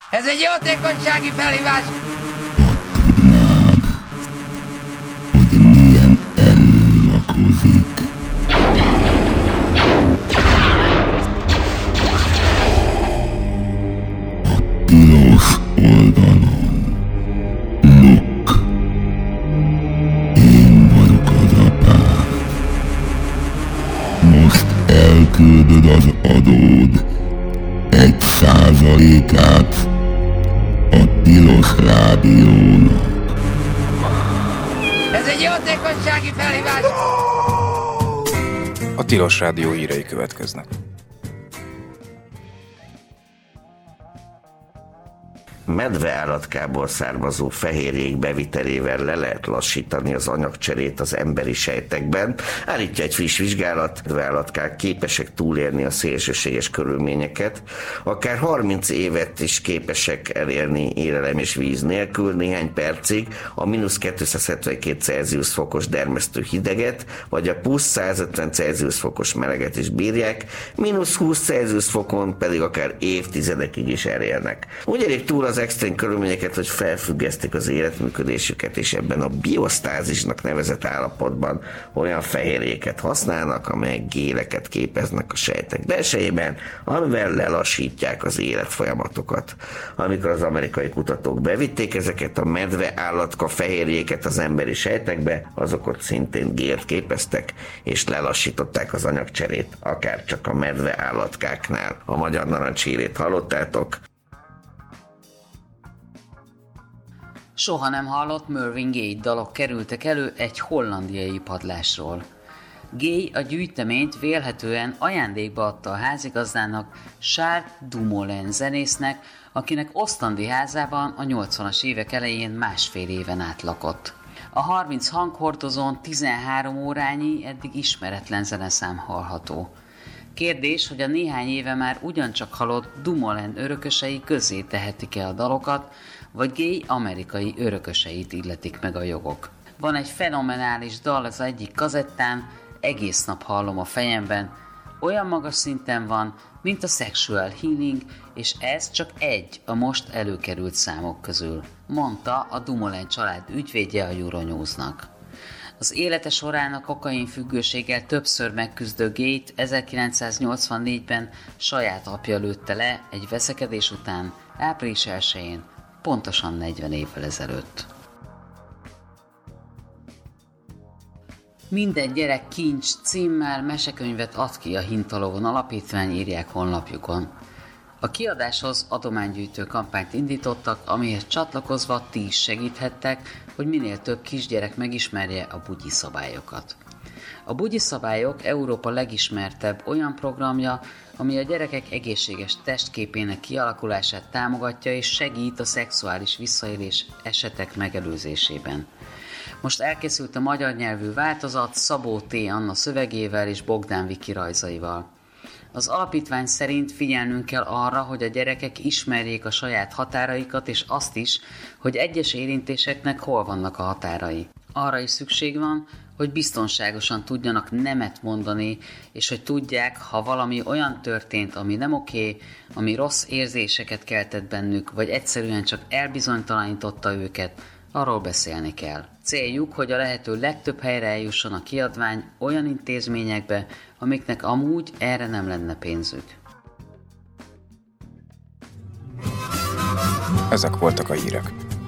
Ez egy jótékonysági felhívás! Hogy milyen erő lakozik. A tilos oldalon. Look. Én vagyok az apád. Most elküldöd az adód 1%-át a Tilos Rádiónak. Ez egy jótékonysági felhívás! A Tilos Rádió hírei következnek. Medveállatkából származó fehérjék bevitelével le lehet lassítani az anyagcserét az emberi sejtekben. Állítja egy friss vizsgálat, medveállatkák képesek túlélni a szélsőséges körülményeket, akár 30 évet is képesek elérni élelem és víz nélkül, néhány percig a -272 Celsius fokos dermesztő hideget, vagy a plusz 150 Celsius fokos meleget is bírják, -20 Celsius fokon pedig akár évtizedekig is elérnek. Úgy érik túl az extrém körülményeket, hogy felfüggesztik az életműködésüket, és ebben a biosztázisnak nevezett állapotban olyan fehérjéket használnak, amelyek géleket képeznek a sejtek belsejében, amivel lelassítják az életfolyamatokat. Amikor az amerikai kutatók bevitték ezeket a medve állatka fehérjéket az emberi sejtekbe, azok ott szintén gélt képeztek, és lelassították az anyagcserét, akár csak a medve állatkáknál. A magyar narancshírét hallottátok. Soha nem hallott Marvin Gaye dalok kerültek elő egy hollandiai padlásról. Gaye a gyűjteményt vélhetően ajándékba adta a házigazdának, Charles Dumoulin zenésznek, akinek Ostandi házában a 80-as évek elején másfél éven át lakott. A 30 hanghordozón 13 órányi, eddig ismeretlen zeneszám hallható. Kérdés, hogy a néhány éve már ugyancsak halott Dumoulin örökösei közzé tehetik-e a dalokat, vagy Gaye amerikai örököseit illetik meg a jogok. Van egy fenomenális dal az egyik kazettán, egész nap hallom a fejemben, olyan magas szinten van, mint a Sexual Healing, és ez csak egy a most előkerült számok közül, mondta a Dumoulin család ügyvédje a Euronews-nak. Az élete során a kokainfüggőséggel többször megküzdő Gaye-t 1984-ben saját apja lőtte le egy veszekedés után, április 1-én, pontosan 40 évvel ezelőtt. Minden gyerek kincs címmel mesekönyvet ad ki a Hintalovon Alapítvány, írják honlapjukon. A kiadáshoz adománygyűjtő kampányt indítottak, amihez csatlakozva ti is segíthettek, hogy minél több kisgyerek megismerje a bugyi szabályokat. A bugyi szabályok Európa legismertebb olyan programja, ami a gyerekek egészséges testképének kialakulását támogatja és segít a szexuális visszaélés esetek megelőzésében. Most elkészült a magyar nyelvű változat Szabó T. Anna szövegével és Bogdán Viki rajzaival. Az alapítvány szerint figyelnünk kell arra, hogy a gyerekek ismerjék a saját határaikat, és azt is, hogy egyes érintéseknek hol vannak a határai. Arra is szükség van, hogy biztonságosan tudjanak nemet mondani, és hogy tudják, ha valami olyan történt, ami nem oké, ami rossz érzéseket keltett bennük, vagy egyszerűen csak elbizonytalanította őket, arról beszélni kell. Céljuk, hogy a lehető legtöbb helyre eljusson a kiadvány olyan intézményekbe, amiknek amúgy erre nem lenne pénzük. Ezek voltak a hírek.